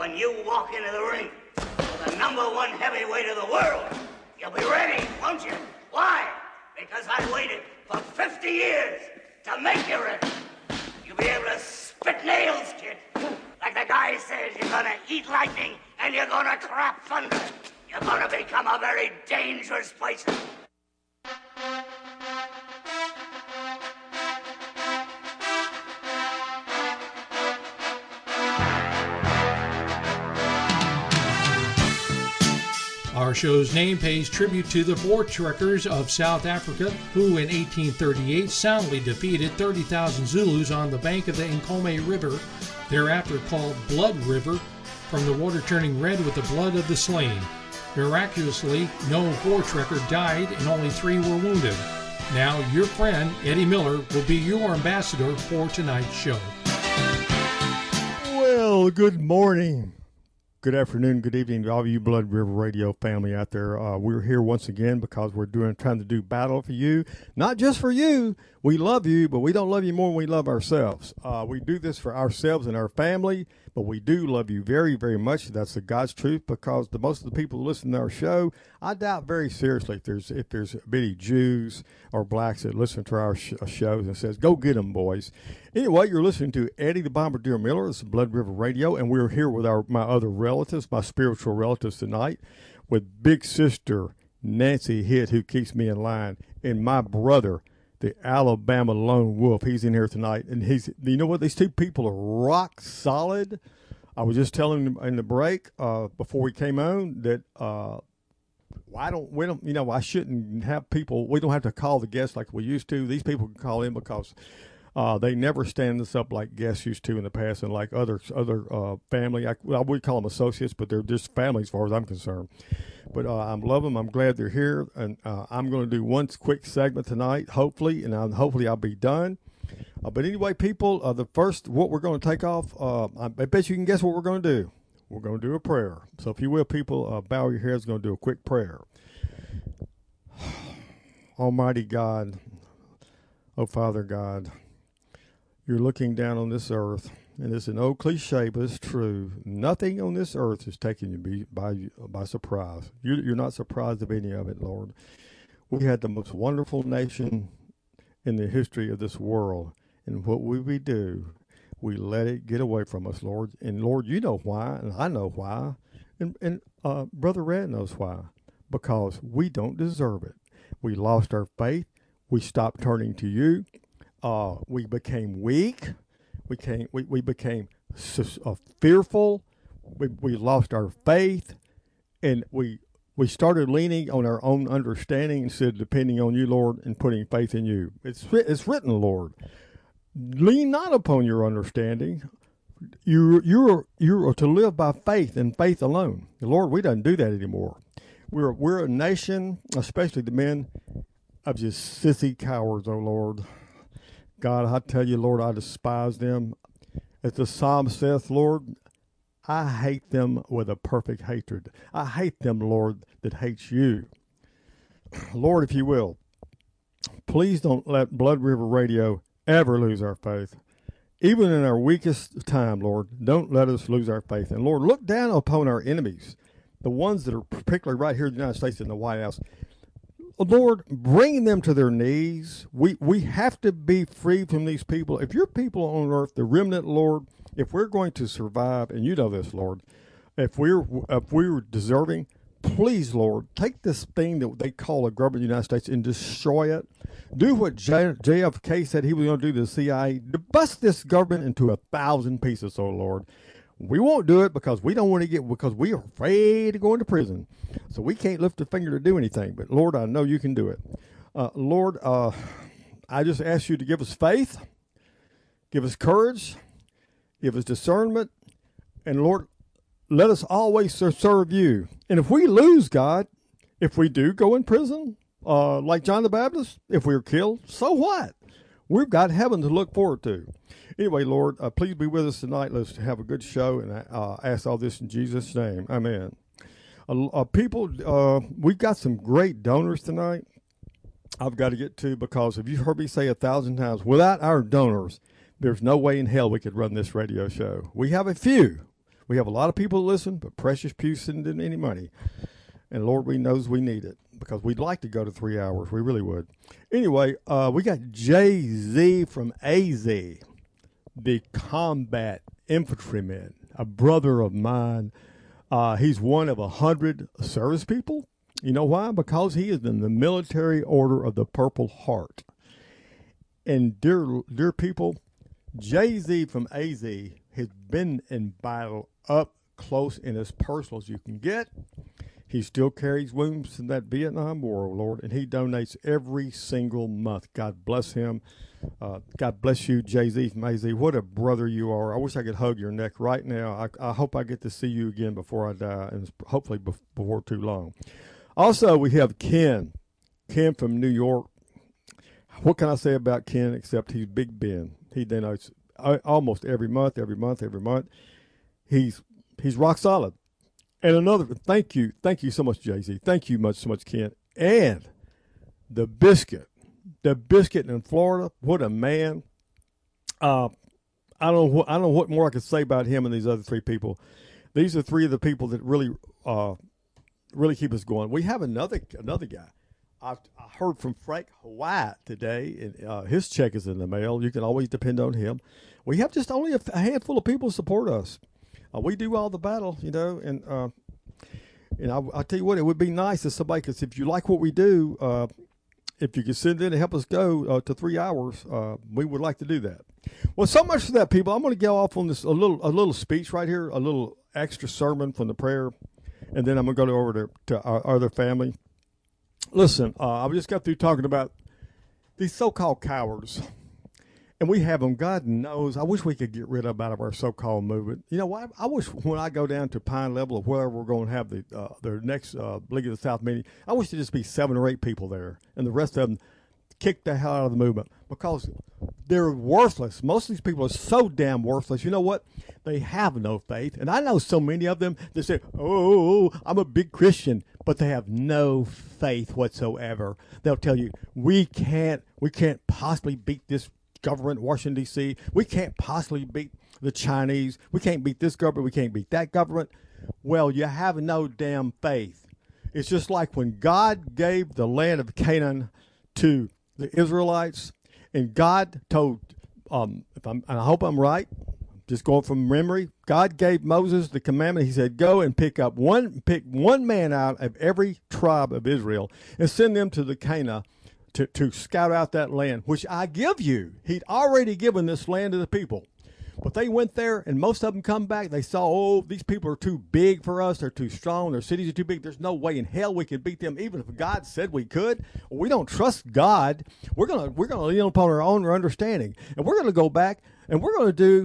when you walk into the ring with the #1 heavyweight of the world, you'll be ready, won't you? Why? Because I waited for 50 years to make you ready. You'll be able to spit nails, kid. Like the guy says, you're gonna eat lightning and you're gonna crap thunder. You're gonna become a very dangerous person. Our show's name pays tribute to the Voortrekkers of South Africa, who in 1838 soundly defeated 30,000 Zulus on the bank of the Nkomo River, thereafter called Blood River, from the water turning red with the blood of the slain. Miraculously, no Voortrekker died and only 3 were wounded. Now, your friend, Eddie Miller, will be your ambassador for tonight's show. Well, good morning. Good afternoon, good evening to all of you Blood River Radio family out there. We're here once again because we're trying to do battle for you. Not just for you. We love you, but we don't love you more than we love ourselves. We do this for ourselves and our family, but we do love you very, very much. That's the God's truth, because most of the people who listen to our show, I doubt very seriously if there's many Jews or blacks that listen to our shows and says, go get them, boys. Anyway, you're listening to Eddie the Bombardier Miller. This is Blood River Radio, and we're here with my other relatives, my spiritual relatives tonight, with Big Sister Nancy Hitt, who keeps me in line, and my brother, the Alabama Lone Wolf. He's in here tonight, and you know what? These two people are rock solid. I was just telling them in the break before we came on that I shouldn't have people. We don't have to call the guests like we used to. These people can call in because they never stand us up like guests used to in the past, and like other family. I would call them associates, but they're just family as far as I'm concerned. But I love them. I'm glad they're here, and I'm going to do one quick segment tonight, hopefully, and hopefully I'll be done. But anyway, people, what we're going to take off, I bet you can guess what we're going to do. We're going to do a prayer. So if you will, people, bow your heads. Going to do a quick prayer. Almighty God, oh Father God, you're looking down on this earth, and it's an old cliche, but it's true. Nothing on this earth is taking you by surprise. You're not surprised of any of it, Lord. We had the most wonderful nation in the history of this world, and what we do, we let it get away from us, Lord. And Lord, you know why, and I know why, and Brother Red knows why. Because we don't deserve it. We lost our faith. We stopped turning to you. We became weak. We became fearful. We lost our faith, and we started leaning on our own understanding instead of depending on you, Lord, and putting faith in you. It's written, Lord, lean not upon your understanding. You're to live by faith and faith alone. Lord, we don't do that anymore. We're a nation, especially the men, of just sissy cowards, oh Lord. God, I tell you, Lord, I despise them. As the psalm saith, Lord, I hate them with a perfect hatred. I hate them, Lord, that hates you. Lord, if you will, please don't let Blood River Radio ever lose our faith. Even in our weakest time, Lord, don't let us lose our faith. And Lord, look down upon our enemies, the ones that are particularly right here in the United States in the White House. Lord, bring them to their knees. We have to be free from these people. If your people on earth, the remnant, Lord, if we're going to survive, and you know this, Lord, if we're deserving, please, Lord, take this thing that they call the government of the United States and destroy it. Do what JFK said he was going to do to the CIA, to bust this government into 1,000 pieces, oh Lord. We won't do it because we don't want to because we are afraid of going to prison. So we can't lift a finger to do anything. But Lord, I know you can do it. Lord, I just ask you to give us faith, give us courage, give us discernment, and Lord, let us always serve you. And if we lose, God, if we do go in prison, like John the Baptist, if we're killed, so what? We've got heaven to look forward to. Anyway, Lord, please be with us tonight. Let's have a good show, and I ask all this in Jesus' name. Amen. People, we've got some great donors tonight I've got to get to, because if you've heard me say 1,000 times, without our donors, there's no way in hell we could run this radio show. We have a few. We have a lot of people that listen, but Precious Pew sending any money. And Lord, we knows we need it because we'd like to go to 3 hours. We really would. Anyway, we got Jay-Z from AZ, the combat infantryman, a brother of mine. He's one of 100 service people. You know why? Because he is in the Military Order of the Purple Heart. And dear people, Jay-Z from AZ has been in battle up close and as personal as you can get. He still carries wounds in that Vietnam War, Lord, and he donates every single month. God bless him. God bless you, Jay-Z from AZ. What a brother you are. I wish I could hug your neck right now. I hope I get to see you again before I die, and hopefully before too long. Also, we have Ken from New York. What can I say about Ken except he's Big Ben? He donates almost every month. He's rock solid. And another, thank you so much, Jay-Z. Thank you so much, Ken. And the Biscuit in Florida. What a man! I don't know what more I could say about him and these other three people. These are three of the people that really keep us going. We have another guy. I heard from Frank White today, and his check is in the mail. You can always depend on him. We have just only a handful of people support us. We do all the battle, and I'll tell you what, it would be nice if somebody, because if you like what we do, if you could send in and help us go to 3 hours, we would like to do that. Well, so much for that, people. I'm going to go off on this a little speech right here, a little extra sermon from the prayer, and then I'm going to go over to our other family. Listen, I just got through talking about these so-called cowards. And we have them. God knows. I wish we could get rid of out of our so-called movement. You know what? I wish when I go down to Pine Level or wherever we're going to have their next League of the South meeting, I wish there'd just be 7 or 8 people there, and the rest of them kick the hell out of the movement because they're worthless. Most of these people are so damn worthless. You know what? They have no faith, and I know so many of them that say, "Oh, I'm a big Christian," but they have no faith whatsoever. They'll tell you, "We can't possibly beat this government, Washington, D.C. We can't possibly beat the Chinese. We can't beat this government. We can't beat that government." Well, you have no damn faith. It's just like when God gave the land of Canaan to the Israelites, and God told, and I hope I'm right, just going from memory, God gave Moses the commandment. He said, "Go and pick one man out of every tribe of Israel and send them to the Canaan to scout out that land, which I give you." He'd already given this land to the people. But they went there, and most of them come back. They saw, "Oh, these people are too big for us. They're too strong. Their cities are too big. There's no way in hell we could beat them, even if God said we could." Well, we don't trust God. We're gonna lean upon our own understanding, and we're gonna go back, and we're gonna do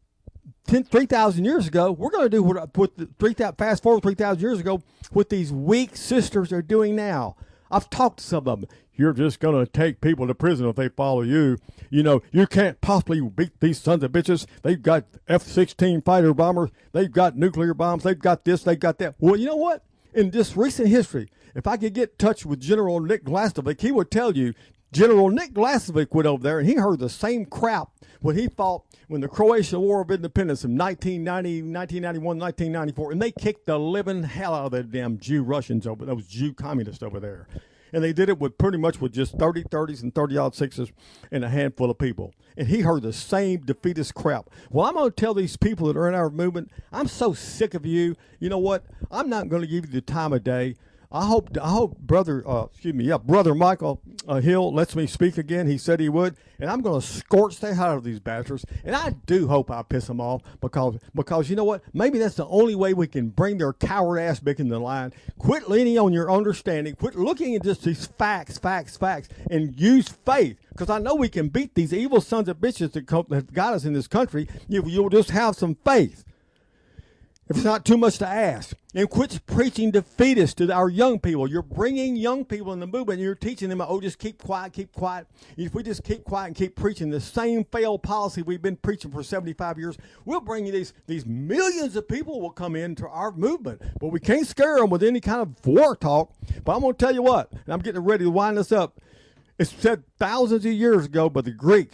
3,000 years ago. We're gonna do fast forward 3,000 years ago what these weak sisters are doing now. I've talked to some of them. "You're just going to take people to prison if they follow you. You can't possibly beat these sons of bitches. They've got F-16 fighter bombers. They've got nuclear bombs. They've got this. They've got that." Well, you know what? In this recent history, if I could get in touch with General Nick Glasovic, he would tell you, General Nick Glasovic went over there, and he heard the same crap when he fought when the Croatian War of Independence in 1990, 1991, 1994, and they kicked the living hell out of the damn Jew Russians over, those Jew communists over there. And they did it with pretty much with just 30-30s and 30-06s and a handful of people. And he heard the same defeatist crap. Well, I'm going to tell these people that are in our movement, I'm so sick of you. You know what? I'm not going to give you the time of day. I hope Brother Michael Hill lets me speak again. He said he would, and I'm going to scorch the hell out of these bastards. And I do hope I piss them off because you know what? Maybe that's the only way we can bring their coward ass back in the line. Quit leaning on your understanding. Quit looking at just these facts, and use faith. Because I know we can beat these evil sons of bitches that have got us in this country. You'll just have some faith. If it's not too much to ask. And quit preaching defeatist to our young people. You're bringing young people in the movement and you're teaching them, "Oh, just keep quiet. If we just keep quiet and keep preaching the same failed policy we've been preaching for 75 years, we'll bring you these millions of people will come into our movement. But we can't scare them with any kind of war talk." But I'm going to tell you what, and I'm getting ready to wind this up. It's said thousands of years ago by the Greeks.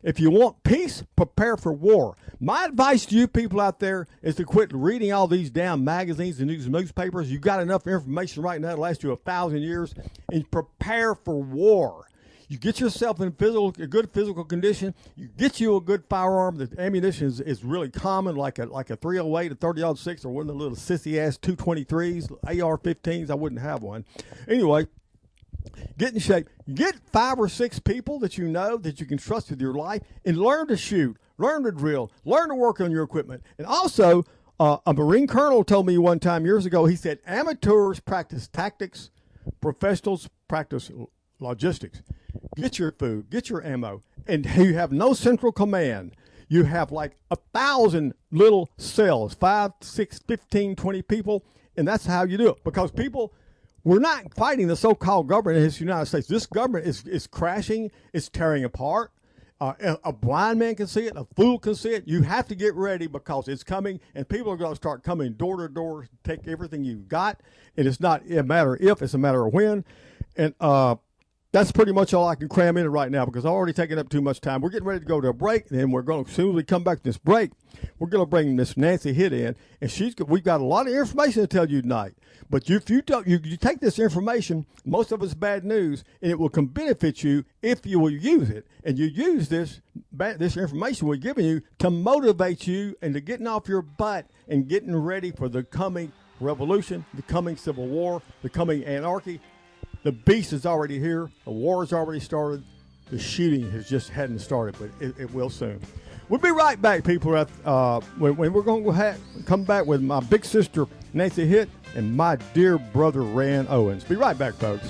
If you want peace, prepare for war. My advice to you people out there is to quit reading all these damn magazines and these newspapers. You got enough information right now to last you 1,000 years, and prepare for war. You get yourself in a good physical condition. You get you a good firearm. The ammunition is really common, like a 308, a 30-06, or one of the little sissy-ass 223s, AR-15s. I wouldn't have one. Anyway, get in shape. Get 5 or 6 people that you know that you can trust with your life, and learn to shoot, learn to drill, learn to work on your equipment. And also, a Marine colonel told me one time years ago, he said, amateurs practice tactics, professionals practice logistics. Get your food, get your ammo, and you have no central command. You have like 1,000 little cells, 5, 6, 15, 20 people, and that's how you do it. Because people, we're not fighting the so-called government in the United States. This government is crashing, it's tearing apart. A blind man can see it, a fool can see it. You have to get ready because it's coming, and people are going to start coming door to door, take everything you've got, and it's not a matter of if, it's a matter of when. And that's pretty much all I can cram in right now because I've already taken up too much time. We're getting ready to go to a break, and then we're going to, as soon as we come back to this break, we're going to bring Miss Nancy Hitt in, and we've got a lot of information to tell you tonight. But if you take this information, most of it's bad news, and it will benefit you if you will use it. And you use this information we're giving you to motivate you into getting off your butt and getting ready for the coming revolution, the coming civil war, the coming anarchy. The beast is already here. The war has already started. The shooting hadn't started, but it will soon. We'll be right back, people. When we're going to come back with my big sister, Nancy Hitt, and my dear brother, Rand Owens. Be right back, folks.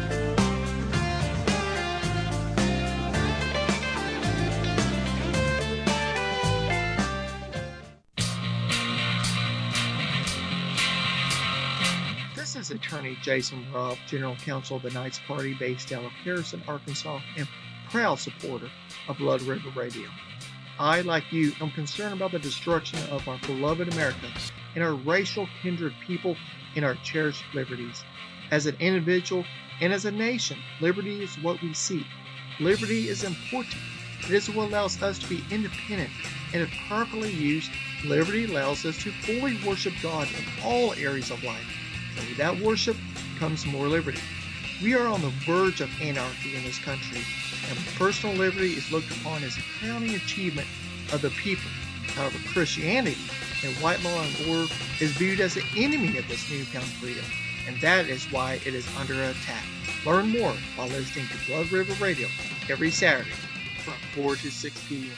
This is Attorney Jason Ruff, General Counsel of the Knights Party based out of Harrison, Arkansas, and proud supporter of Blood River Radio. I, like you, am concerned about the destruction of our beloved America and our racial kindred people and our cherished liberties. As an individual and as a nation, liberty is what we seek. Liberty is important. It is what allows us to be independent, and if properly used, liberty allows us to fully worship God in all areas of life. And with that worship comes more liberty. We are on the verge of anarchy in this country, and personal liberty is looked upon as a crowning achievement of the people. However, Christianity and white law and order is viewed as the enemy of this newfound freedom, and that is why it is under attack. Learn more by listening to Blood River Radio every Saturday from 4 to 6 p.m.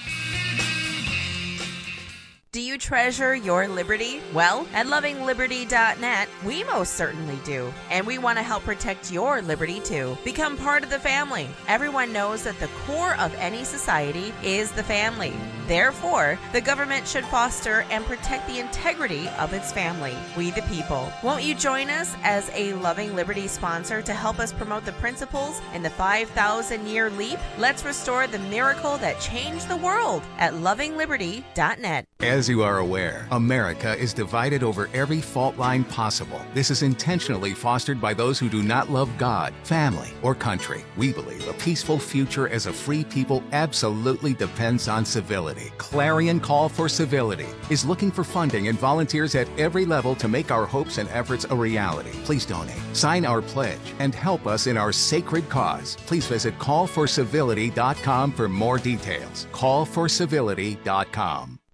Do you treasure your liberty? Well, at lovingliberty.net, we most certainly do. And we want to help protect your liberty too. Become part of the family. Everyone knows that the core of any society is the family. Therefore, the government should foster and protect the integrity of its family, we the people. Won't you join us as a Loving Liberty sponsor to help us promote the principles in the 5,000-year leap? Let's restore the miracle that changed the world at lovingliberty.net. As you are aware, America is divided over every fault line possible. This is intentionally fostered by those who do not love God, family, or country. We believe a peaceful future as a free people absolutely depends on civility. Clarion Call for Civility is looking for funding and volunteers at every level to make our hopes and efforts a reality. Please donate, sign our pledge, and help us in our sacred cause. Please visit callforcivility.com for more details. Callforcivility.com.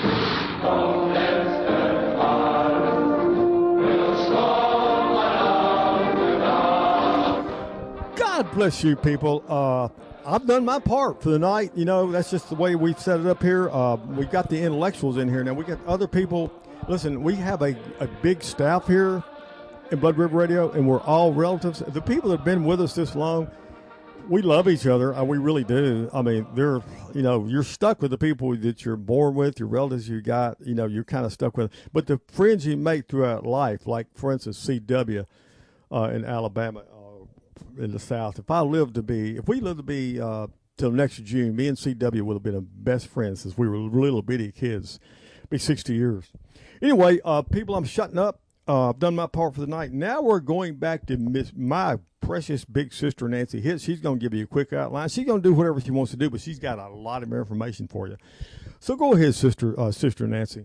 God bless you, people. I've done my part for the night. You know, that's just the way we've set it up here. We've got the intellectuals in here. Now, we got other people. Listen, we have a big staff here in Blood River Radio, and we're all relatives. The people that have been with us this long, we love each other. We really do. I mean, you're stuck with the people that you're born with, your relatives you got, you're kind of stuck with. But the friends you make throughout life, like, for instance, CW in Alabama, in the South. If we lived to be till next June, me and CW would have been best friends since we were little bitty kids. Be 60 years. Anyway, people, I'm shutting up. I've done my part for the night. Now we're going back to my precious big sister, Nancy Hitz. She's going to give you a quick outline. She's going to do whatever she wants to do, but she's got a lot of information for you. So go ahead, Sister Nancy.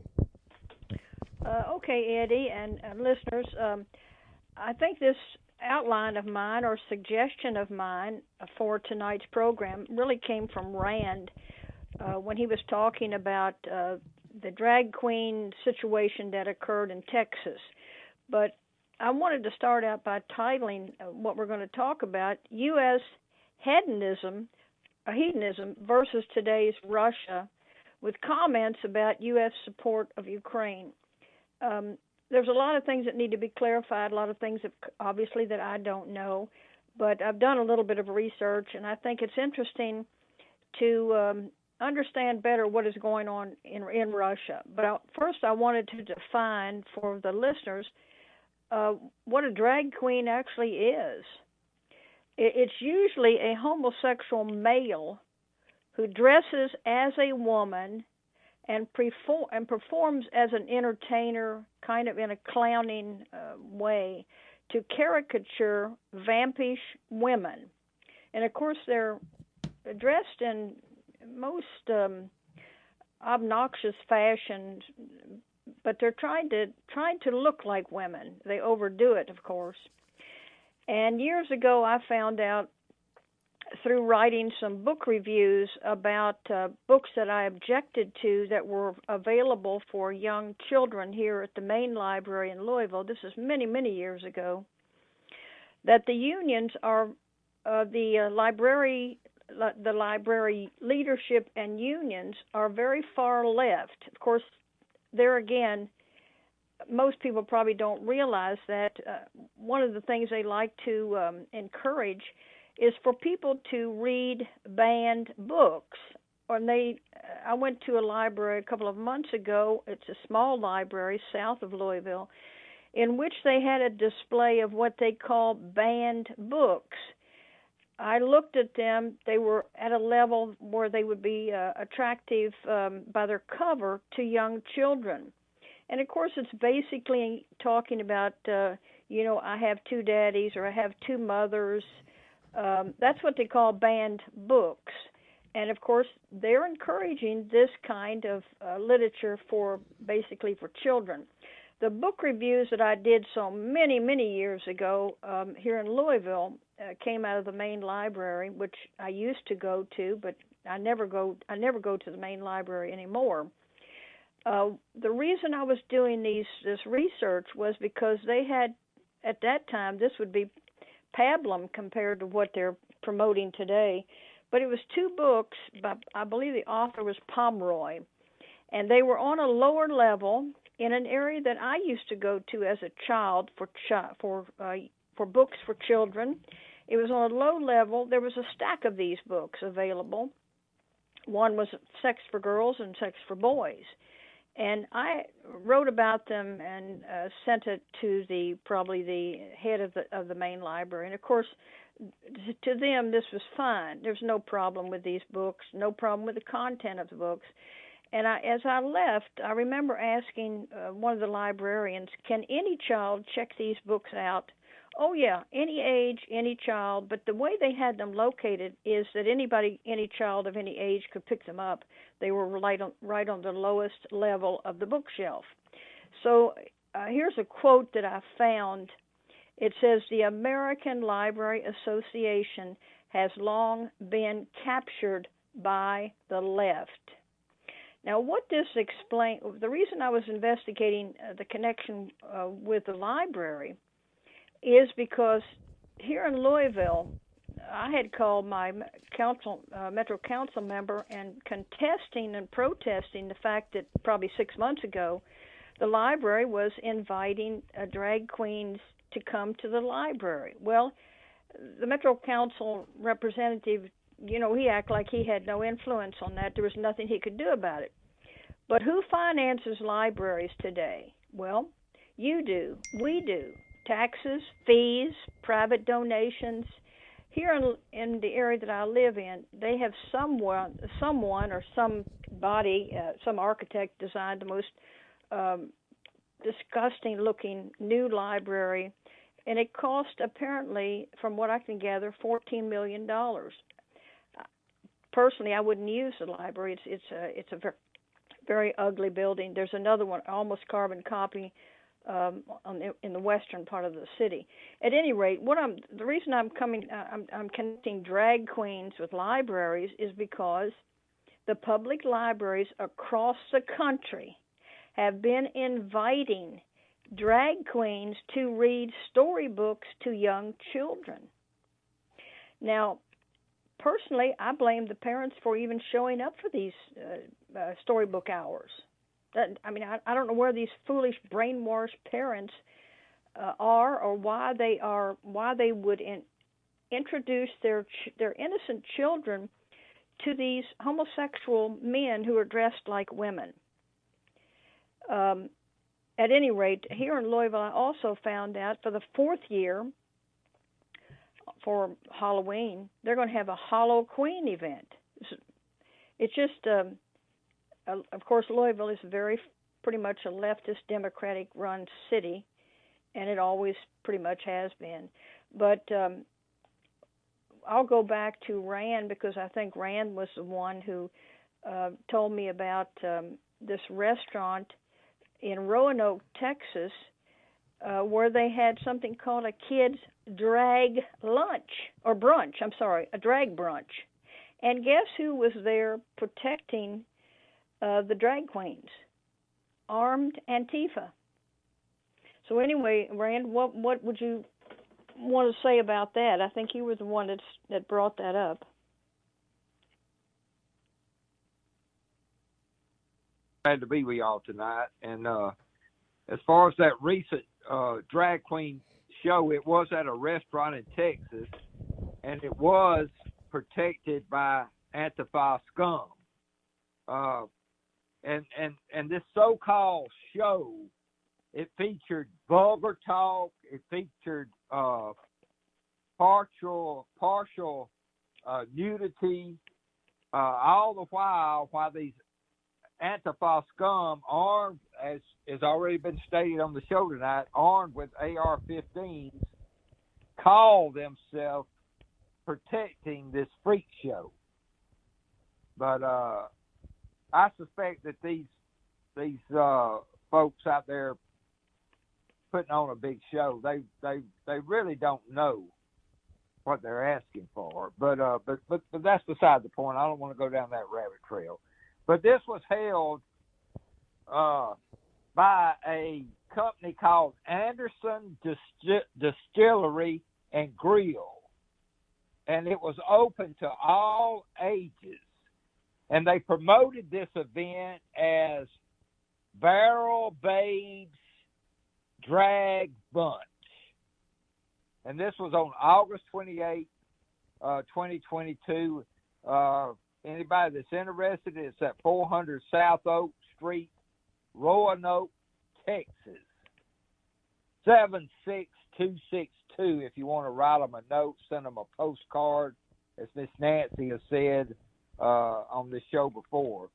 Okay, Eddie and listeners, I think this outline of mine or suggestion of mine for tonight's program really came from Rand when he was talking about the drag queen situation that occurred in Texas. But I wanted to start out by titling what we're going to talk about, U.S. hedonism versus today's Russia, with comments about U.S. support of Ukraine. There's a lot of things that need to be clarified, a lot of things that obviously that I don't know, but I've done a little bit of research, and I think it's interesting to understand better what is going on in Russia. But first I wanted to define for the listeners what a drag queen actually is. It's usually a homosexual male who dresses as a woman and performs as an entertainer, kind of in a clowning way, to caricature vampish women. And of course, they're dressed in most obnoxious fashions, but they're trying to look like women. They overdo it, of course. And years ago, I found out through writing some book reviews about books that I objected to that were available for young children here at the main library in Louisville. This is many, many years ago. That the unions are the library leadership and unions are very far left. Of course, there again, most people probably don't realize that one of the things they like to encourage is for people to read banned books. I went to a library a couple of months ago. It's a small library south of Louisville, in which they had a display of what they call banned books. I looked at them. They were at a level where they would be attractive by their cover to young children. And, of course, it's basically talking about, I have two daddies or I have two mothers. That's what they call banned books. And, of course, they're encouraging this kind of literature basically for children. The book reviews that I did so many, many years ago here in Louisville came out of the main library, which I used to go to, but I never go to the main library anymore. The reason I was doing this research was because they had, at that time, this would be pablum compared to what they're promoting today, but it was two books by, I believe the author was Pomeroy, and they were on a lower level in an area that I used to go to as a child for books for children. It was on a low level. There was a stack of these books available. One was Sex for Girls and Sex for Boys. And I wrote about them and sent it to probably the head of the main library. And of course, to them this was fine. There's no problem with these books, no problem with the content of the books. And as I left, I remember asking one of the librarians, "Can any child check these books out?" "Oh yeah, any age, any child." But the way they had them located is that any child of any age could pick them up. They were right on the lowest level of the bookshelf. So here's a quote that I found. It says, "The American Library Association has long been captured by the left." Now, what this explains, the reason I was investigating the connection with the library is because here in Louisville, I had called my Metro Council member and contesting and protesting the fact that probably 6 months ago, the library was inviting drag queens to come to the library. Well, the Metro Council representative, he acted like he had no influence on that. There was nothing he could do about it. But who finances libraries today? Well, you do. We do. Taxes, fees, private donations. Here in the area that I live in, they have someone or somebody, some architect designed the most disgusting looking new library, and it cost, apparently, from what I can gather, $14 million. Personally, I wouldn't use the library. It's a very, very ugly building. There's another one, almost carbon copy, in the western part of the city. At any rate, the reason I'm connecting drag queens with libraries is because the public libraries across the country have been inviting drag queens to read storybooks to young children. Now, personally, I blame the parents for even showing up for these storybook hours. I don't know where these foolish, brainwashed parents are, or why they would introduce their innocent children to these homosexual men who are dressed like women. At any rate, here in Louisville, I also found out for the 4th year for Halloween, they're going to have a Halloween event. It's just, of course, Louisville is pretty much a leftist, Democratic-run city, and it always pretty much has been. But I'll go back to Rand, because I think Rand was the one who told me about this restaurant in Roanoke, Texas, where they had something called a kids' drag lunch, or brunch, a drag brunch. And guess who was there protecting the drag queens? Armed Antifa. So anyway, Rand, what would you want to say about that? I think you were the one that brought that up. Glad to be with y'all tonight. And as far as that recent drag queen show, it was at a restaurant in Texas, and it was protected by Antifa scum. And this so-called show, it featured vulgar talk. It featured partial nudity, all the while these Antifa scum, armed, as has already been stated on the show tonight, armed with AR-15s, call themselves protecting this freak show. But I suspect that these folks out there putting on a big show, they really don't know what they're asking for. But that's beside the point. I don't want to go down that rabbit trail. But this was held by a company called Anderson Distillery and Grill, and it was open to all ages. And they promoted this event as Barrel Babes Drag Bunch. And this was on August 28, 2022. Anybody that's interested, it's at 400 South Oak Street, Roanoke, Texas. 76262. If you want to write them a note, send them a postcard, as Miss Nancy has said on this show before.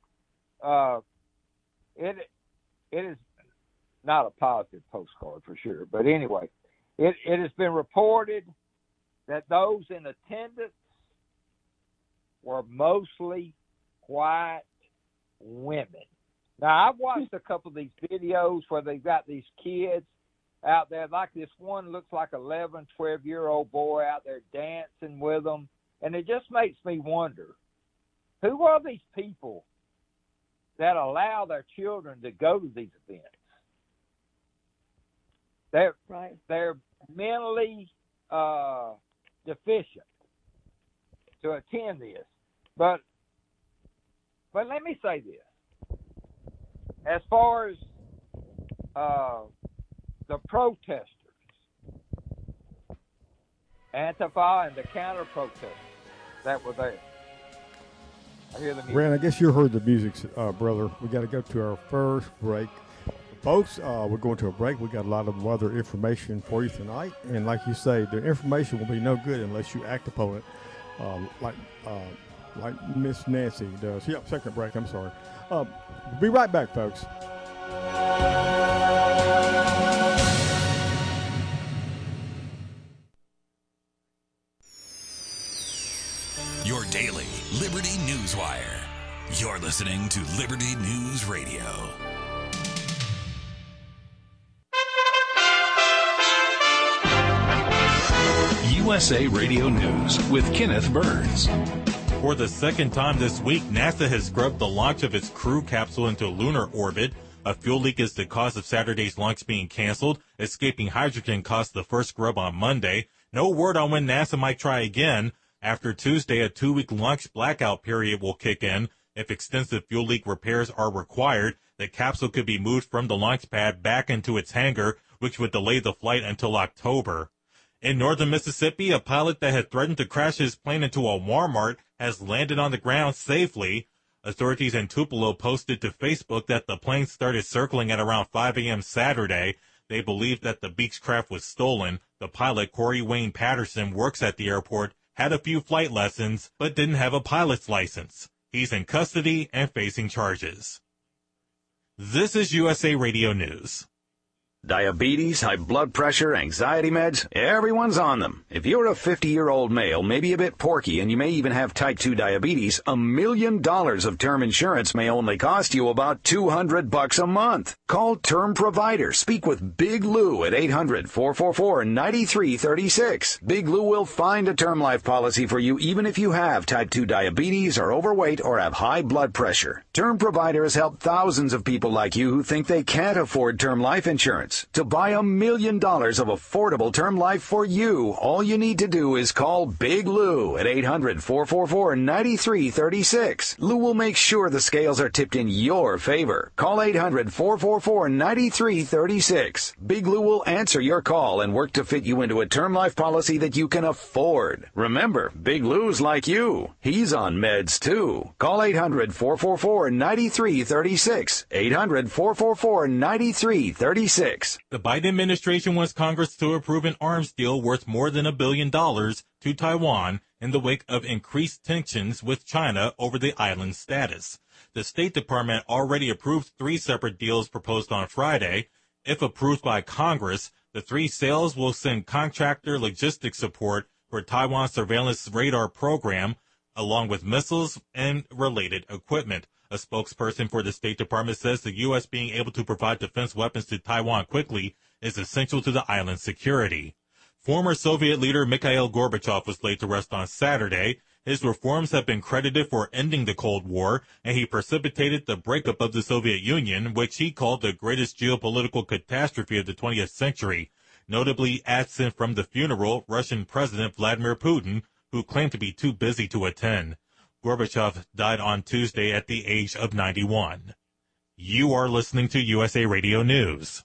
It is not a positive postcard for sure, but anyway, it has been reported that those in attendance were mostly white women. Now, I've watched a couple of these videos where they've got these kids out there, like this one looks like 11, 12-year-old boy out there dancing with them, and it just makes me wonder, who are these people that allow their children to go to these events? They're mentally deficient to attend this. But let me say this. As far as the protesters, Antifa and the counter-protesters that were there. I hear the music. Rand, I guess you heard the music, brother. We got to go to our first break. Folks, we're going to a break. We got a lot of other information for you tonight. And like you say, the information will be no good unless you act upon it, like Miss Nancy does. Yep, second break. I'm sorry. Be right back, folks. Newswire. You're listening to Liberty News Radio. USA Radio News with Kenneth Burns. For the second time this week, NASA has scrubbed the launch of its crew capsule into lunar orbit. A fuel leak is the cause of Saturday's launch being canceled. Escaping hydrogen caused the first scrub on Monday. No word on when NASA might try again. After Tuesday, a 2-week launch blackout period will kick in. If extensive fuel leak repairs are required, the capsule could be moved from the launch pad back into its hangar, which would delay the flight until October. In northern Mississippi, a pilot that had threatened to crash his plane into a Walmart has landed on the ground safely. Authorities in Tupelo posted to Facebook that the plane started circling at around 5 a.m. Saturday. They believe that the Beechcraft was stolen. The pilot, Corey Wayne Patterson, works at the airport, had a few flight lessons, but didn't have a pilot's license. He's in custody and facing charges. This is USA Radio News. Diabetes, high blood pressure, anxiety meds, everyone's on them. If you're a 50-year-old male, maybe a bit porky, and you may even have type 2 diabetes, $1 million of term insurance may only cost you about $200 a month. Call Term Provider. Speak with Big Lou at 800-444-9336. Big Lou will find a term life policy for you even if you have type 2 diabetes, are overweight, or have high blood pressure. Term Provider has helped thousands of people like you who think they can't afford term life insurance. To buy $1 million of affordable term life for you, all you need to do is call Big Lou at 800-444-9336. Lou will make sure the scales are tipped in your favor. Call 800-444-9336. Big Lou will answer your call and work to fit you into a term life policy that you can afford. Remember, Big Lou's like you. He's on meds too. Call 800-444-9336. 800-444-9336. The Biden administration wants Congress to approve an arms deal worth more than $1 billion to Taiwan in the wake of increased tensions with China over the island's status. The State Department already approved 3 separate deals proposed on Friday. If approved by Congress, the 3 sales will send contractor logistics support for Taiwan's surveillance radar program, along with missiles and related equipment. A spokesperson for the State Department says the U.S. being able to provide defense weapons to Taiwan quickly is essential to the island's security. Former Soviet leader Mikhail Gorbachev was laid to rest on Saturday. His reforms have been credited for ending the Cold War, and he precipitated the breakup of the Soviet Union, which he called the greatest geopolitical catastrophe of the 20th century. Notably absent from the funeral, Russian President Vladimir Putin, who claimed to be too busy to attend. Gorbachev died on Tuesday at the age of 91. You are listening to USA Radio News.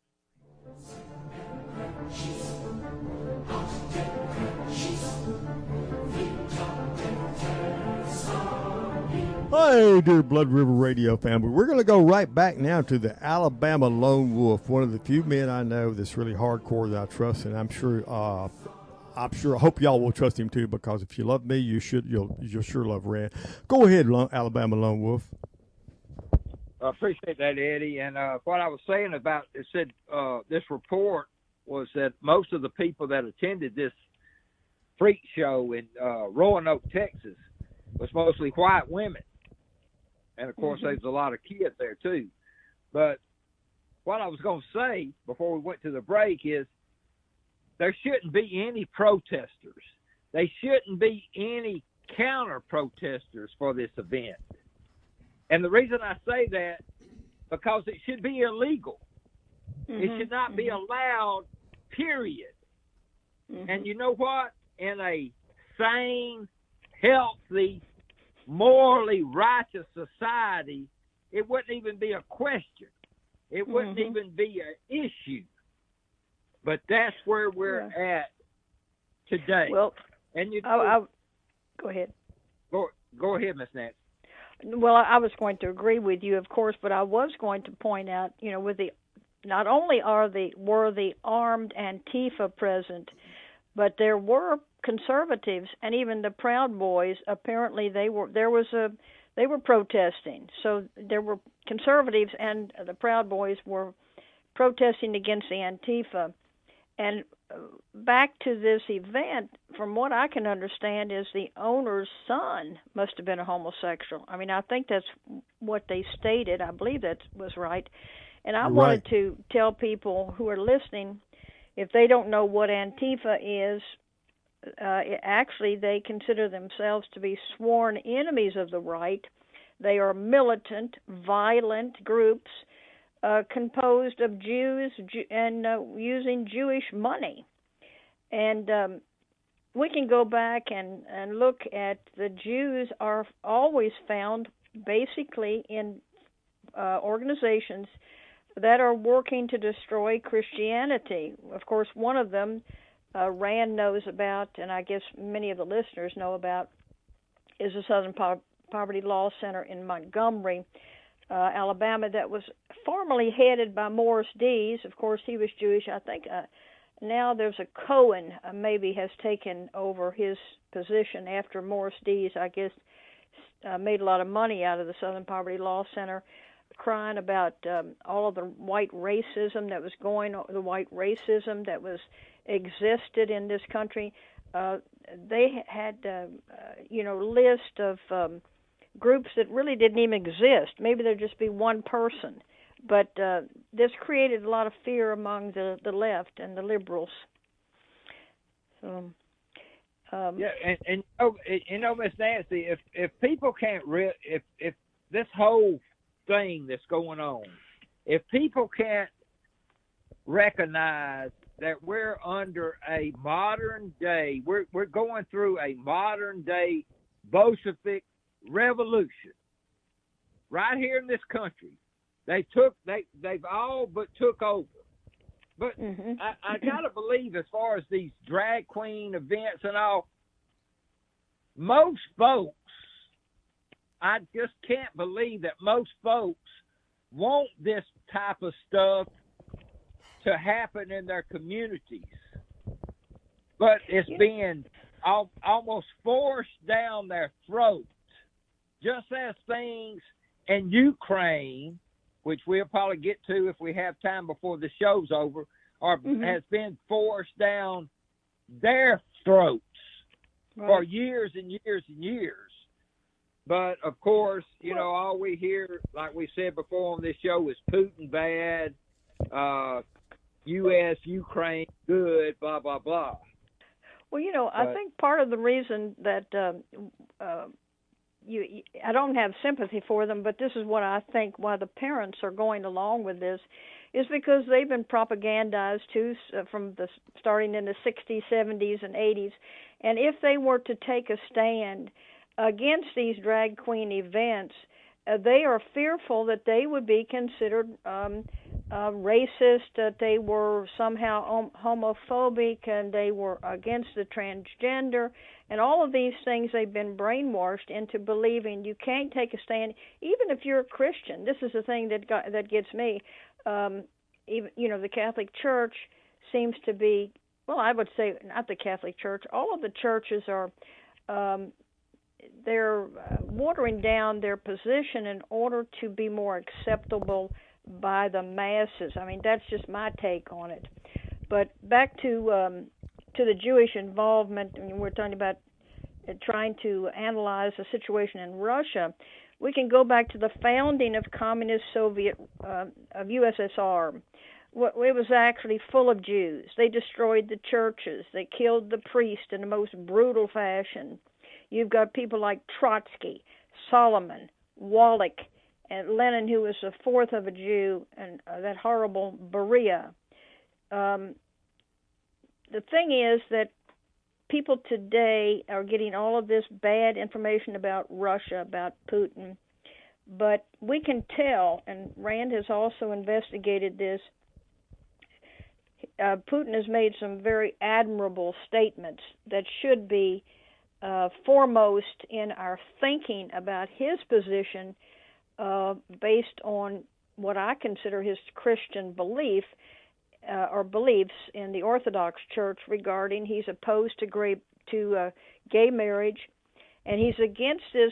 Hey, dear Blood River Radio family. We're going to go right back now to the Alabama Lone Wolf, one of the few men I know that's really hardcore that I trust, and I hope y'all will trust him too, because if you love me, you'll sure love Red. Go ahead, Alabama Lone Wolf. I appreciate that, Eddie. And what I was saying about it said this report was that most of the people that attended this freak show in Roanoke, Texas, was mostly white women. And, of course, there's a lot of kids there, too. But what I was going to say before we went to the break is there shouldn't be any protesters. There shouldn't be any counter-protesters for this event. And the reason I say that, because it should be illegal. It should not be allowed, period. And you know what? In a sane, healthy, morally righteous society, it wouldn't even be a question. It wouldn't even be an issue. But that's where we're at today. Well, and you go ahead. Go ahead, Miss Nancy. Well, I was going to agree with you, of course, but I was going to point out, with the not only were the armed Antifa present, but there were conservatives and even the Proud Boys. Apparently, they were protesting. So there were conservatives and the Proud Boys were protesting against the Antifa. And back to this event, from what I can understand, is the owner's son must have been a homosexual. I mean, I think that's what they stated. I believe that was right. And I wanted to tell people who are listening, if they don't know what Antifa is, actually they consider themselves to be sworn enemies of the right. They are militant, violent groups composed of Jews and using Jewish money. And we can go back and look at the Jews are always found basically in organizations that are working to destroy Christianity. Of course, one of them Rand knows about, and I guess many of the listeners know about, is the Southern Poverty Law Center in Montgomery, Alabama, that was formerly headed by Morris Dees. Of course, he was Jewish. I think now there's a Cohen maybe has taken over his position after Morris Dees, I guess, made a lot of money out of the Southern Poverty Law Center, crying about all of the white racism that was existed in this country. They had list of groups that really didn't even exist. Maybe there'd just be one person, but this created a lot of fear among the left and the liberals. So, and Miss Nancy, if people can't if this whole thing that's going on, if people can't recognize that we're under a modern day, we're going through a modern day Bolshevik revolution right here in this country. They've all but took over. But I gotta believe, as far as these drag queen events and all, most folks, I just can't believe that most folks want this type of stuff to happen in their communities. But it's being almost forced down their throat, just as things in Ukraine, which we'll probably get to if we have time before the show's over, has been forced down their throats for years and years and years. But, of course, all we hear, like we said before on this show, is Putin bad, U.S., Ukraine good, blah, blah, blah. Well, I think part of the reason that I don't have sympathy for them, but this is what I think why the parents are going along with this, is because they've been propagandized too starting in the 60s, 70s, and 80s. And if they were to take a stand against these drag queen events, they are fearful that they would be considered racist, that they were somehow homophobic, and they were against the transgender, and all of these things. They've been brainwashed into believing you can't take a stand, even if you're a Christian. This is the thing that gets me. Even the Catholic Church seems to be, well, I would say not the Catholic Church. All of the churches are. They're watering down their position in order to be more acceptable by the masses. I mean, that's just my take on it. But back to the Jewish involvement, I mean, we're talking about trying to analyze the situation in Russia. We can go back to the founding of Communist Soviet, of USSR. It was actually full of Jews. They destroyed the churches. They killed the priest in the most brutal fashion. You've got people like Trotsky, Solomon, Wallach, and Lenin, who was a fourth of a Jew, and that horrible Beria. The thing is that people today are getting all of this bad information about Russia, about Putin, but we can tell, and Rand has also investigated this, Putin has made some very admirable statements that should be foremost in our thinking about his position based on what I consider his Christian belief or beliefs in the Orthodox Church regarding he's opposed to gay marriage, and he's against this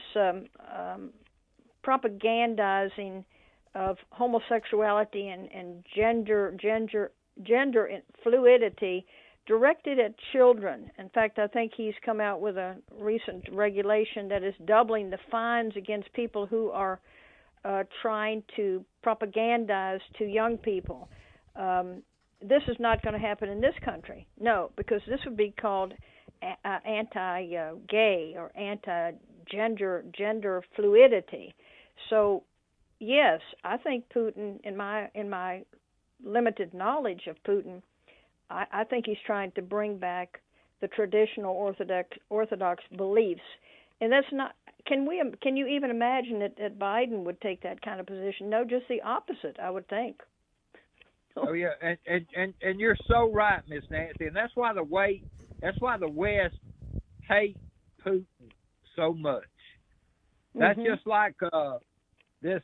propagandizing of homosexuality and gender fluidity directed at children. In fact, I think he's come out with a recent regulation that is doubling the fines against people who are trying to propagandize to young people. This is not going to happen in this country. No, because this would be called anti-gay or anti-gender fluidity. So, yes, I think Putin, in my limited knowledge of Putin, I think he's trying to bring back the traditional Orthodox beliefs, and that's not. Can you even imagine that Biden would take that kind of position? No, just the opposite, I would think. Oh yeah, and you're so right, Miss Nancy, and that's why the West hate Putin so much. That's just like this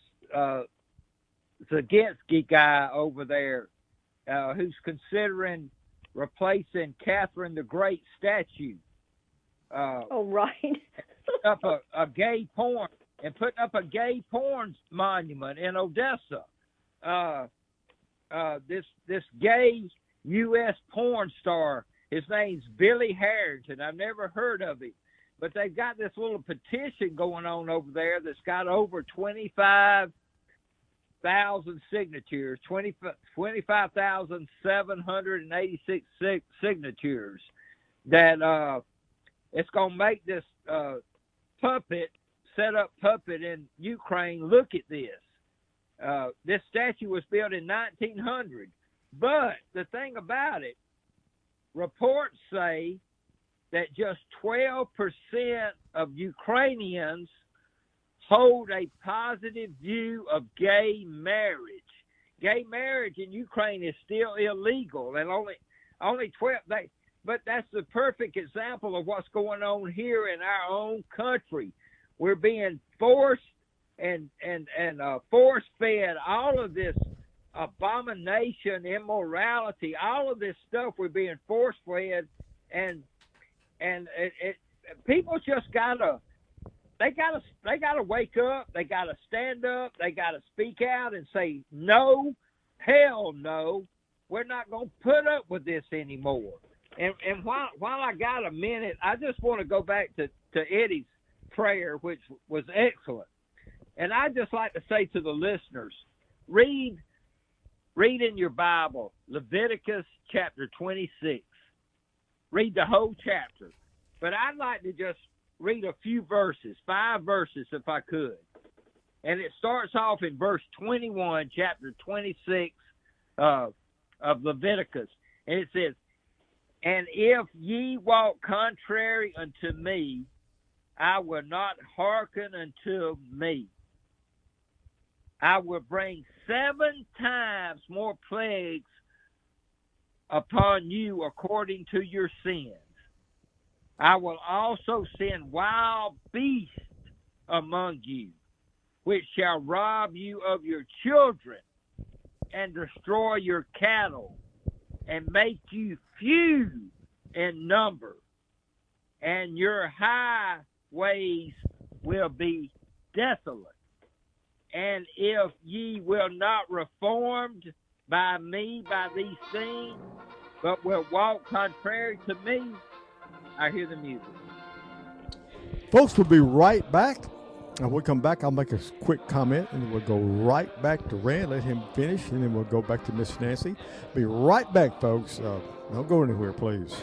Zelensky guy over there, who's considering replacing Catherine the Great statue. Right. Up a gay porn and putting up a gay porn monument in Odessa. This gay U.S. porn star, his name's Billy Harrington. I've never heard of him, but they've got this little petition going on over there that's got over 25,000 signatures, 25,786 signatures, that it's going to make this set up puppet in Ukraine look at this. This statue was built in 1900, but the thing about it, reports say that just 12% of Ukrainians hold a positive view of gay marriage. Gay marriage in Ukraine is still illegal, and only 12. But that's the perfect example of what's going on here in our own country. We're being forced and force-fed all of this abomination, immorality, all of this stuff. We're being force-fed, and people just gotta wake up. They gotta stand up. They gotta speak out and say, no, hell no, we're not gonna put up with this anymore. And while I got a minute, I just want to go back to Eddie's prayer, which was excellent. And I'd just like to say to the listeners, read in your Bible, Leviticus chapter 26. Read the whole chapter. But I'd like to just read a few verses, 5 verses if I could. And it starts off in verse 21, chapter 26 of Leviticus. And it says, and if ye walk contrary unto me, I will not hearken unto me. I will bring 7 times more plagues upon you according to your sins. I will also send wild beasts among you, which shall rob you of your children and destroy your cattle and make you few in number, and your highways will be desolate. And if ye will not reformed by me by these things, but will walk contrary to me, I hear the music. Folks, we'll be right back. And we'll come back. I'll make a quick comment, and we'll go right back to Rand, let him finish, and then we'll go back to Miss Nancy. Be right back, folks. Don't go anywhere, please.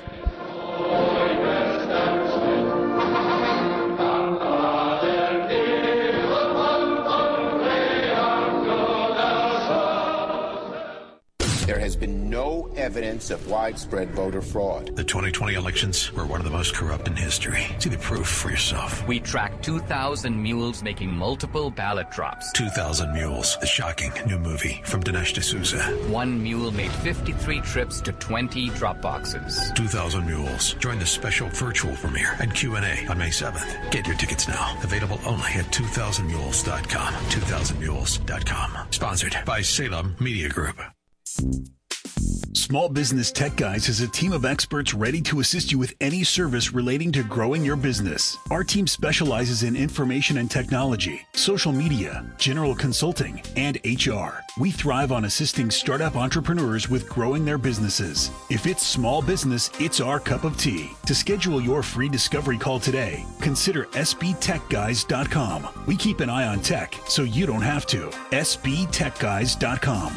There has been no evidence of widespread voter fraud. The 2020 elections were one of the most corrupt in history. See the proof for yourself. We tracked 2,000 mules making multiple ballot drops. 2,000 Mules, the shocking new movie from Dinesh D'Souza. One mule made 53 trips to 20 drop boxes. 2,000 Mules. Join the special virtual premiere and Q&A on May 7th. Get your tickets now. Available only at 2000mules.com. 2000mules.com. Sponsored by Salem Media Group. Small Business Tech Guys is a team of experts ready to assist you with any service relating to growing your business. Our team specializes in information and technology, social media, general consulting, and HR. We thrive on assisting startup entrepreneurs with growing their businesses. If it's small business, it's our cup of tea. To schedule your free discovery call today, consider sbtechguys.com. We keep an eye on tech so you don't have to. sbtechguys.com.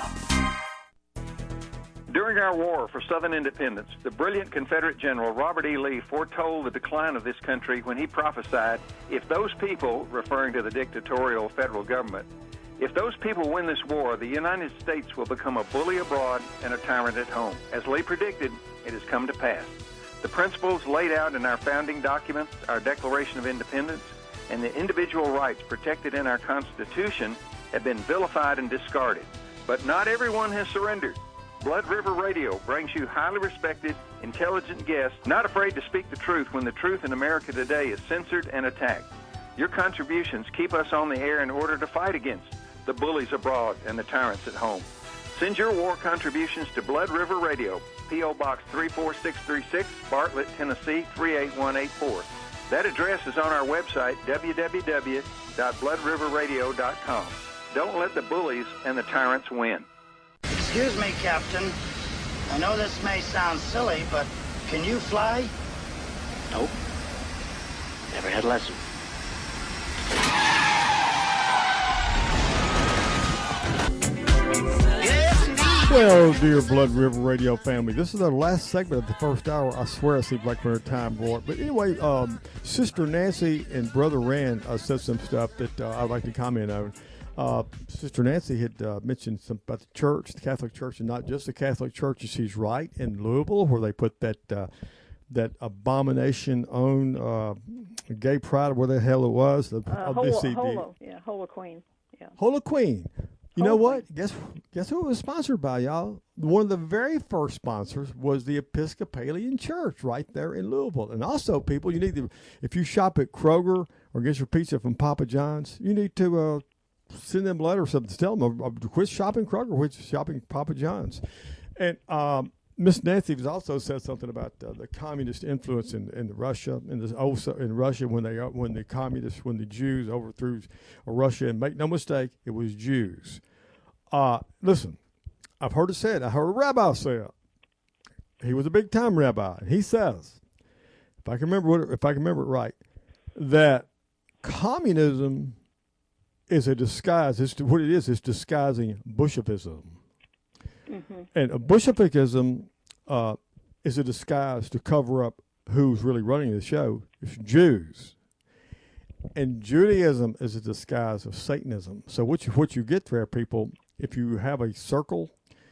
During our war for Southern independence, the brilliant Confederate General Robert E. Lee foretold the decline of this country when he prophesied, if those people, referring to the dictatorial federal government, if those people win this war, the United States will become a bully abroad and a tyrant at home. As Lee predicted, it has come to pass. The principles laid out in our founding documents, our Declaration of Independence, and the individual rights protected in our Constitution have been vilified and discarded. But not everyone has surrendered. Blood River Radio brings you highly respected, intelligent guests, not afraid to speak the truth when the truth in America today is censored and attacked. Your contributions keep us on the air in order to fight against the bullies abroad and the tyrants at home. Send your war contributions to Blood River Radio, P.O. Box 34636, Bartlett, Tennessee 38184. That address is on our website, www.bloodriverradio.com. Don't let the bullies and the tyrants win. Excuse me, Captain. I know this may sound silly, but can you fly? Nope. Never had a lesson. Well, dear Blood River Radio family, this is the last segment of the first hour. I swear I see Black Winter Time brought. But anyway, Sister Nancy and Brother Rand said some stuff that I'd like to comment on. Sister Nancy had mentioned some about the church, the Catholic Church, and not just the Catholic Church. She's right, in Louisville, where they put that abomination on gay pride, where the hell it was. Holoqueen. Yeah. Holoqueen. You know what? Guess who it was sponsored by, y'all? One of the very first sponsors was the Episcopalian Church right there in Louisville. And also, people, you need to, if you shop at Kroger or get your pizza from Papa John's, you need to send them a letter or something to tell them quit shopping Kroger, quit shopping Papa John's. And Miss Nancy has also said something about the communist influence in Russia, in Russia when the Jews overthrew Russia. And make no mistake, it was Jews. Listen, I've heard it said. I heard a rabbi say it. He was a big time rabbi. He says, if I can remember it right, that communism is a disguise. What it is disguising Bolshevism. Mm-hmm. And Bolshevikism is a disguise to cover up who's really running the show. It's Jews. And Judaism is a disguise of Satanism. So what you get there, people, if you have a circle,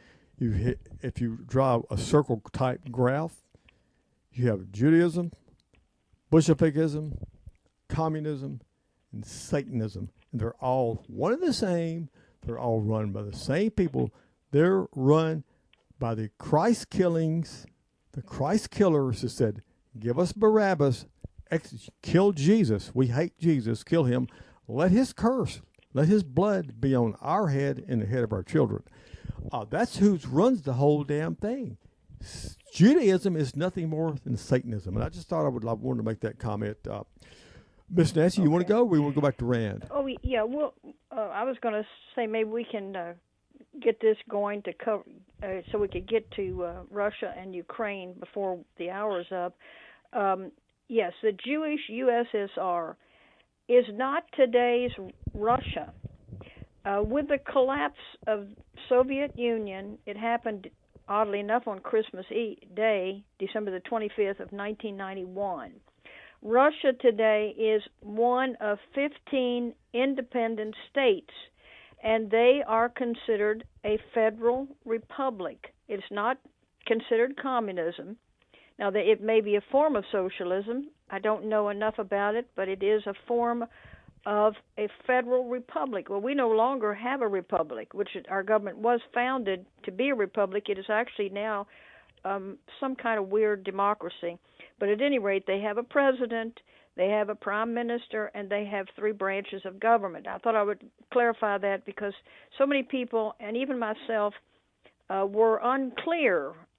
if you draw a circle type graph, you have Judaism, Bolshevikism, communism, and Satanism. And they're all one and the same. They're all run by the same people. They're run by the Christ killings, the Christ killers who said, give us Barabbas, kill Jesus. We hate Jesus. Kill him. Let his curse, let his blood be on our head and the head of our children. That's who runs the whole damn thing. Judaism is nothing more than Satanism. And I just thought I wanted to make that comment. Miss Nancy, you want to go? Or we want to go back to Rand? Oh, yeah. Well, I was going to say maybe we can get this going to cover, so we could get to Russia and Ukraine before the hour's up. Yes, the Jewish USSR is not today's Russia. With the collapse of Soviet Union, it happened, oddly enough, on Christmas Day, December the 25th of 1991. Russia today is one of 15 independent states, and they are considered a federal republic. It's not considered communism. Now, it may be a form of socialism. I don't know enough about it, but it is a form of a federal republic. Well, we no longer have a republic, which our government was founded to be a republic. It is actually now some kind of weird democracy. But at any rate, they have a president, they have a prime minister, and they have 3 branches of government. I thought I would clarify that because so many people, and even myself, were unclear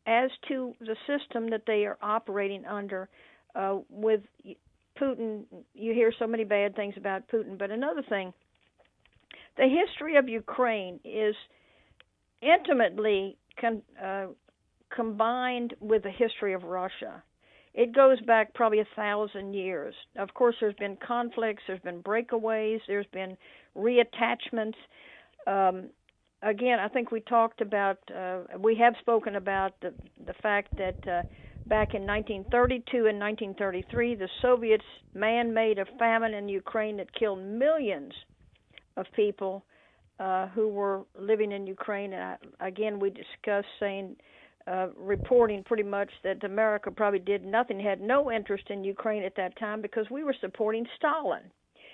as to the system that they are operating under. With Putin, you hear so many bad things about Putin, but another thing, the history of Ukraine is intimately combined with the history of Russia. It goes back probably 1,000 years. Of course, there's been conflicts, there's been breakaways, there's been reattachments. Again, I think we talked about, we have spoken about the fact that back in 1932 and 1933, the Soviets man-made a famine in Ukraine that killed millions of people who were living in Ukraine. And again, we discussed saying, reporting pretty much that America probably did nothing, had no interest in Ukraine at that time because we were supporting Stalin.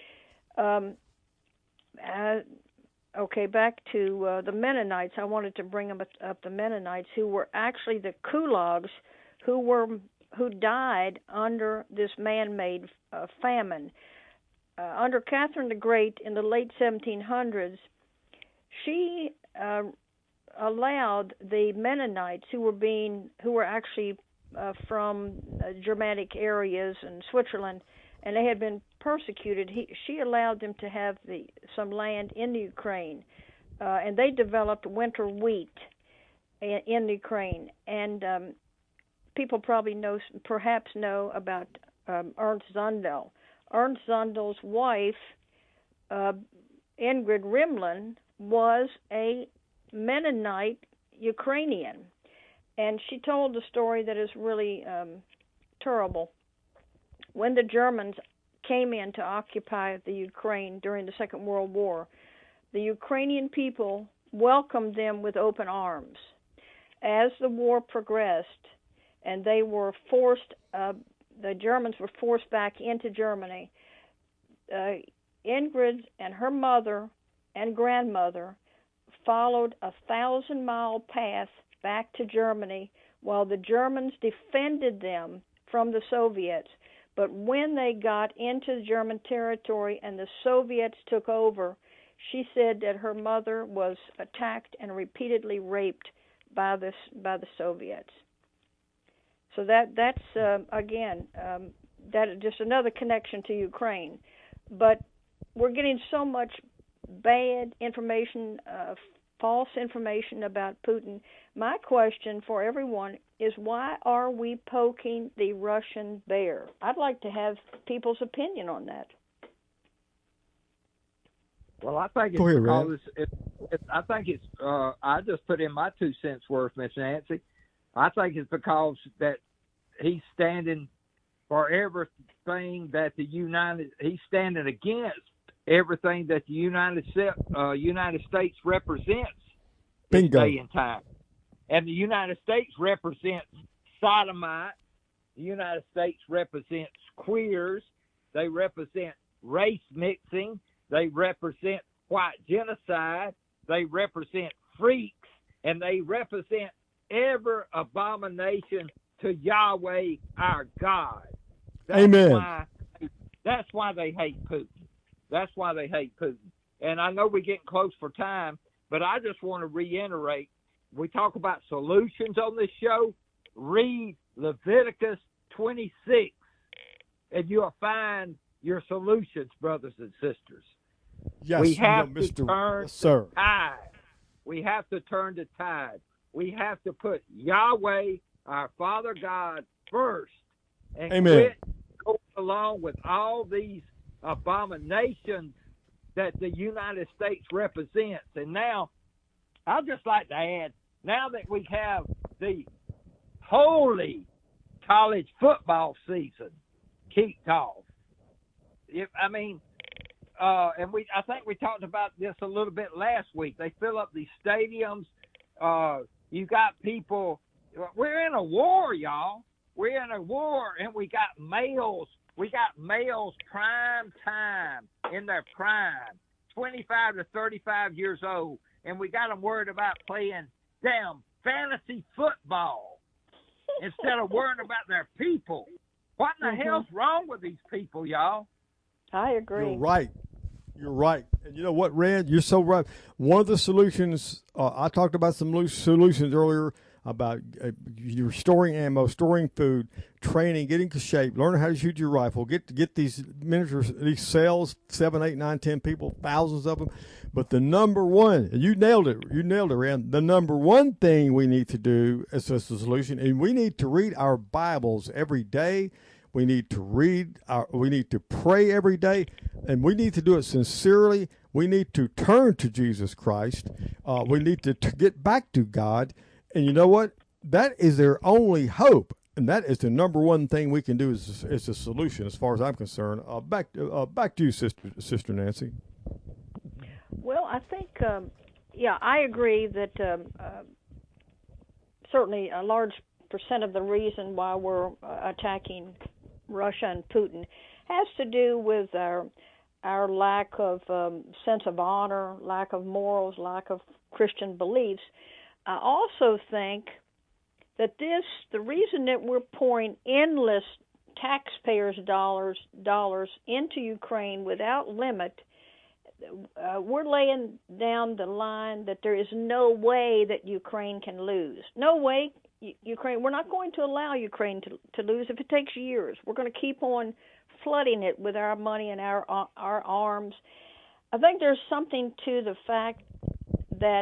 Okay, back to the Mennonites. I wanted to bring up the Mennonites, who were actually the kulaks who died under this man-made famine. Under Catherine the Great in the late 1700s, she allowed the Mennonites who were actually from Germanic areas and Switzerland, and they had been persecuted. She allowed them to have some land in the Ukraine, and they developed winter wheat in the Ukraine. And people probably perhaps know about Ernst Zundel. Ernst Zundel's wife, Ingrid Rimland, was a Mennonite Ukrainian, and she told a story that is really terrible. When the Germans came in to occupy the Ukraine during the Second World War, the Ukrainian people welcomed them with open arms. As the war progressed and they were forced, the Germans were forced back into Germany, Ingrid and her mother and grandmother followed a 1,000-mile path back to Germany while the Germans defended them from the Soviets. But when they got into German territory and the Soviets took over, she said that her mother was attacked and repeatedly raped by the Soviets. So that's again, that just another connection to Ukraine. But we're getting so much bad information, false information about Putin. My question for everyone is, why are we poking the Russian bear? I'd like to have people's opinion on that. Well, I think it's because I think it's. I just put in my 2 cents worth, Miss Nancy. I think it's because that he's standing for everything that he's standing against everything that the United States represents. Bingo. This day and time. And the United States represents sodomite. The United States represents queers. They represent race mixing. They represent white genocide. They represent freaks. And they represent every abomination to Yahweh our God. Amen. That's why they hate Putin. That's why they hate Putin. And I know we're getting close for time, but I just want to reiterate, we talk about solutions on this show. Read Leviticus 26, and you'll find your solutions, brothers and sisters. Yes, we have to Mr. turn Sir. the tide. We have to turn the tide. We have to put Yahweh, our Father God, first, and Amen. quit going along with all these abominations that the United States represents. And now, I'd just like to add, now that we have the holy college football season kicked off, and I think we talked about this a little bit last week. They fill up these stadiums. You got people. We're in a war, y'all. We're in a war, and we got males. We got males prime time, in their prime, 25 to 35 years old, and we got them worried about playing damn fantasy football instead of worrying about their people. What in the hell's wrong with these people, y'all? I agree. You're right. You're right. And you know what, Red? You're so right. One of the solutions, I talked about some solutions earlier. about restoring ammo, storing food, training, getting to shape, learning how to shoot your rifle, get these miniatures, these cells, 7, 8, 9, 10 people, thousands of them. But the number one, and you nailed it, Rand, the number one thing we need to do as the solution, and we need to read our Bibles every day. We need to we need to pray every day, and we need to do it sincerely. We need to turn to Jesus Christ. We need to get back to God. And you know what? That is their only hope. And that is the number one thing we can do is a solution as far as I'm concerned. Back to you, Sister Nancy. Well, I think, I agree that certainly a large percent of the reason why we're attacking Russia and Putin has to do with our lack of sense of honor, lack of morals, lack of Christian beliefs. I also think that the reason that we're pouring endless taxpayers' dollars into Ukraine without limit, we're laying down the line that there is no way that Ukraine can lose. No way. Ukraine, we're not going to allow Ukraine to lose if it takes years. We're going to keep on flooding it with our money and our arms. I think there's something to the fact that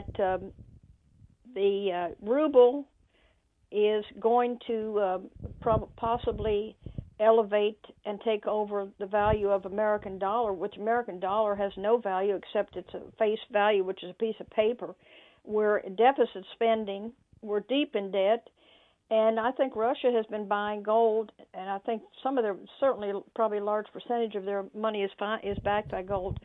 the ruble is going to possibly elevate and take over the value of American dollar, which American dollar has no value except its face value, which is a piece of paper. We're deficit spending. We're deep in debt, and I think Russia has been buying gold, and I think some of their, certainly probably a large percentage of their money is backed by gold.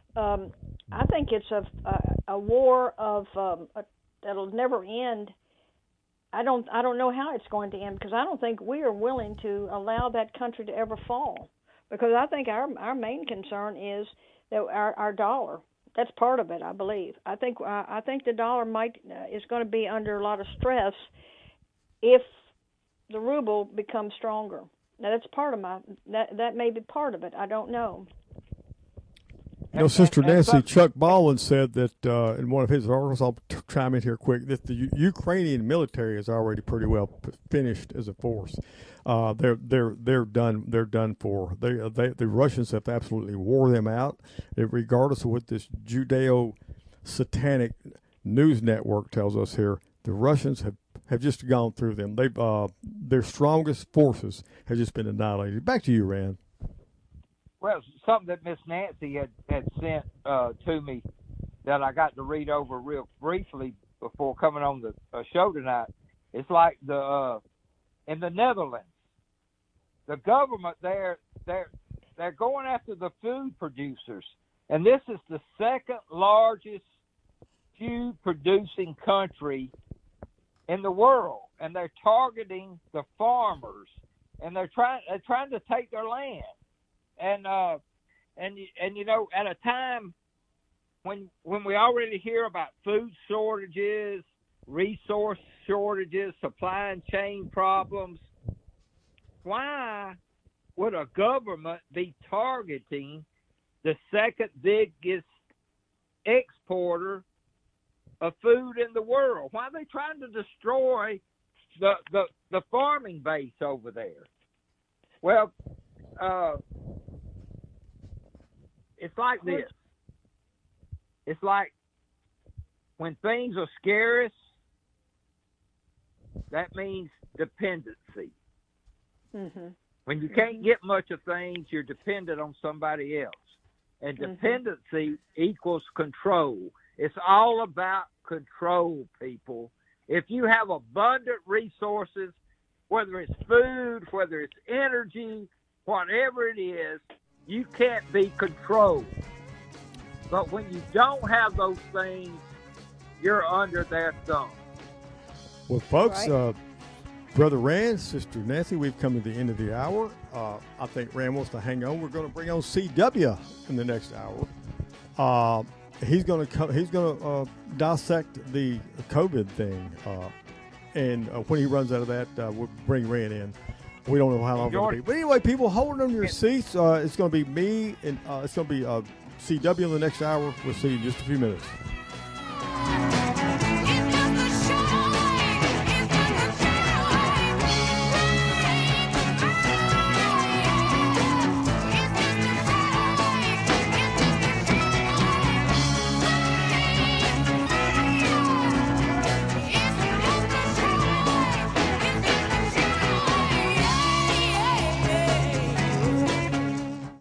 I think it's a war of that'll never end. I don't know how it's going to end, because I don't think we are willing to allow that country to ever fall, because I think our main concern is that our dollar. That's part of it, I believe. I think the dollar is going to be under a lot of stress if the ruble becomes stronger. Now that's part of that may be part of it. I don't know. You know, Sister Nancy, Chuck Baldwin said that in one of his articles, I'll chime in here quick, that the Ukrainian military is already pretty well finished as a force. They're done. They're done for. The Russians have absolutely wore them out, regardless of what this Judeo-satanic news network tells us here. The Russians have just gone through them. Their strongest forces have just been annihilated. Back to you, Rand. Well, something that Miss Nancy had sent to me that I got to read over real briefly before coming on the show tonight. It's like in the Netherlands, the government they're going after the food producers, and this is the second largest food producing country in the world, and they're targeting the farmers, and they're trying to take their land. And you know, at a time when we already hear about food shortages, resource shortages, supply chain problems, why would a government be targeting the second biggest exporter of food in the world? Why are they trying to destroy the farming base over there? Well, it's like this. It's like when things are scarce, that means dependency. Mm-hmm. When you can't get much of things, you're dependent on somebody else. And dependency equals control. It's all about control, people. If you have abundant resources, whether it's food, whether it's energy, whatever it is, you can't be controlled. But when you don't have those things, you're under their thumb. Well, folks, Brother Rand, Sister Nancy, we've come to the end of the hour. I think Rand wants to hang on. We're going to bring on CW in the next hour. He's going to dissect the COVID thing, and when he runs out of that, we'll bring Rand in. We don't know how long it's going to be. But anyway, people, hold on to your seats. It's going to be me, and it's going to be CW in the next hour. We'll see you in just a few minutes.